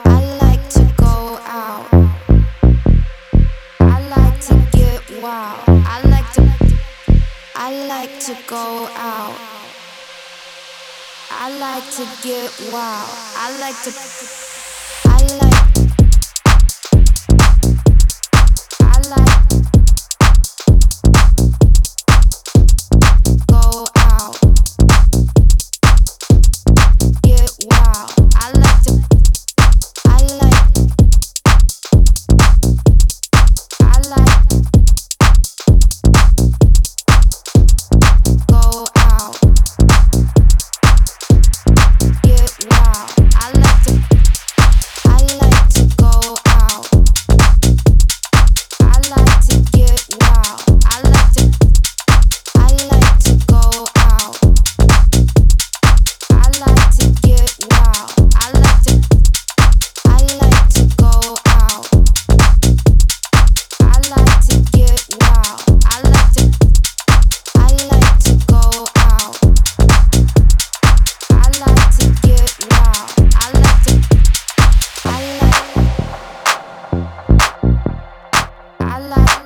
I like to go out. I like to get wild. I like to go out. I like to get wild. I like to I like I like go out. Get wild. I like to I like I like go out. Get wild. I like to go out. I like to get wild. I like to go out. I like to get wild. I like to go out. I like to get wild. I like to go out. I like to get wild. I like to I like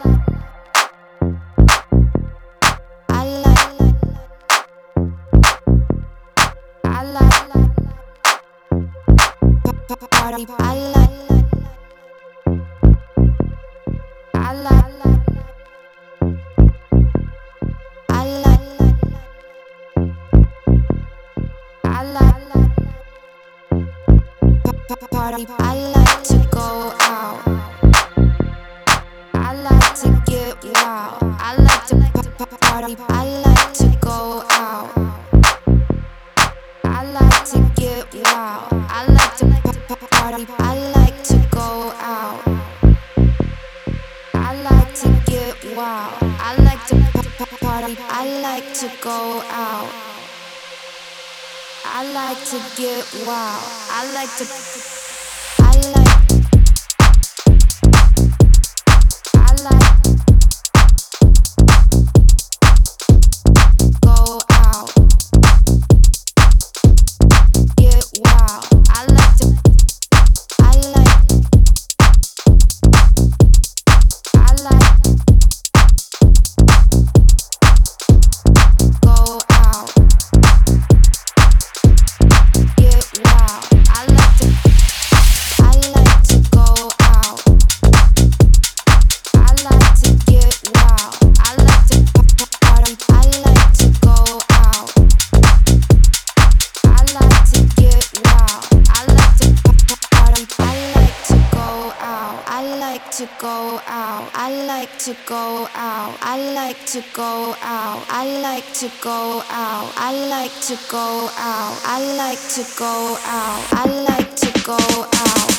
party. I like party. I like to go out. I like to get wild. I like to party. I like to go out. I like to get wild. I like to party. I like to go out. I like to get wild. I like to party. I like to go out. I like to get wild. I like to I like I like go out. Get wild. I like to I like I like go out. Get wild. I like to go out. I like to get wild. I like to party. I like to go out. I like to get wild. I like to party. I like to go out. I like to go out. I like to go out. I like to go out. I like to go out. I like to go out. I like to go out. I like to go out.